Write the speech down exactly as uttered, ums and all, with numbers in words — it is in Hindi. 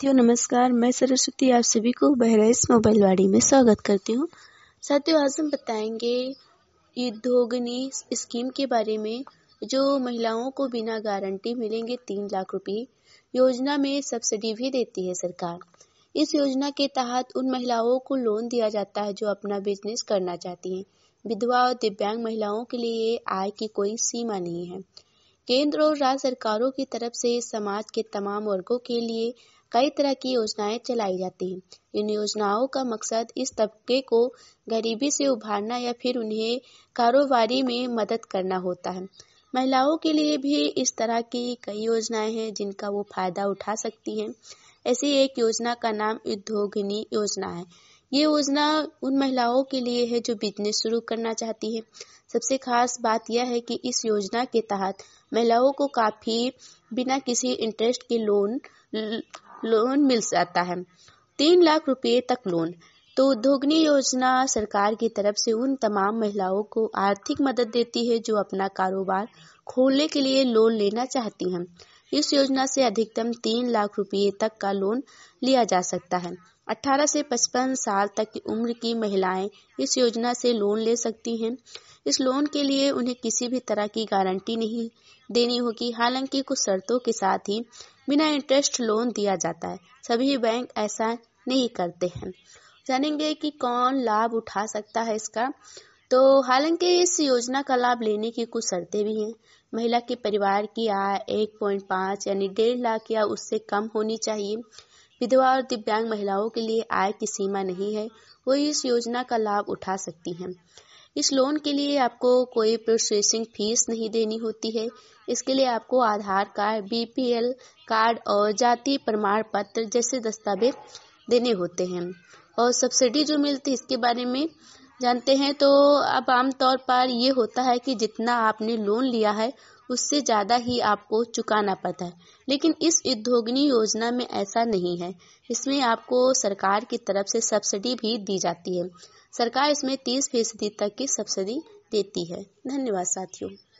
साथियों नमस्कार, मैं सरस्वती आप सभी को बहराइच मोबाइल वाड़ी में स्वागत करती हूँ। साथियों आज हम बताएंगे उद्योगिनी स्कीम के बारे में, जो महिलाओं को बिना गारंटी मिलेंगे तीन लाख रुपए। योजना में सब्सिडी भी देती है सरकार। इस योजना के तहत उन महिलाओं को लोन दिया जाता है जो अपना बिजनेस करना चाहती हैं। विधवा और दिव्यांग महिलाओं के लिए आय की कोई सीमा नहीं है। केंद्र और राज्य सरकारों की तरफ से समाज के तमाम वर्गों के लिए कई तरह की योजनाएं चलाई जाती हैं। इन योजनाओं का मकसद इस तबके को गरीबी से उभारना या फिर उन्हें कारोबारी में मदद करना होता है। महिलाओं के लिए भी इस तरह की कई योजनाएं हैं जिनका वो फायदा उठा सकती हैं। ऐसी एक योजना का नाम उद्योगिनी योजना है। ये योजना उन महिलाओं के लिए है जो बिजनेस शुरू करना चाहती है। सबसे खास बात यह है कि इस योजना के तहत महिलाओं को काफी बिना किसी इंटरेस्ट के लोन लोन मिल जाता है, तीन लाख रुपए तक लोन। तो उद्योगिनी योजना सरकार की तरफ से उन तमाम महिलाओं को आर्थिक मदद देती है जो अपना कारोबार खोलने के लिए लोन लेना चाहती हैं। इस योजना से अधिकतम तीन लाख रुपए तक का लोन लिया जा सकता है। अठारह से पचपन साल तक की उम्र की महिलाएं इस योजना से लोन ले सकती हैं। इस लोन के लिए उन्हें किसी भी तरह की गारंटी नहीं देनी होगी। हालांकि कुछ शर्तों के साथ ही बिना इंटरेस्ट लोन दिया जाता है। सभी बैंक ऐसा नहीं करते हैं। जानेंगे कि कौन लाभ उठा सकता है इसका। तो हालांकि इस योजना का लाभ लेने की कुछ शर्तें भी हैं। महिला के परिवार की आय एक पॉइंट पाँच यानी डेढ़ लाख या उससे कम होनी चाहिए। विधवा और दिव्यांग महिलाओं के लिए आय की सीमा नहीं है, वो इस योजना का लाभ उठा सकती हैं। इस लोन के लिए आपको कोई प्रोसेसिंग फीस नहीं देनी होती है। इसके लिए आपको आधार कार्ड, बीपीएल कार्ड और जाति प्रमाण पत्र जैसे दस्तावेज देने होते हैं। और सब्सिडी जो मिलती है इसके बारे में जानते हैं। तो अब आमतौर पर ये होता है कि जितना आपने लोन लिया है उससे ज़्यादा ही आपको चुकाना पड़ता है, लेकिन इस उद्योगिनी योजना में ऐसा नहीं है। इसमें आपको सरकार की तरफ से सब्सिडी भी दी जाती है। सरकार इसमें तीस फीसदी तक की सब्सिडी देती है। धन्यवाद साथियों।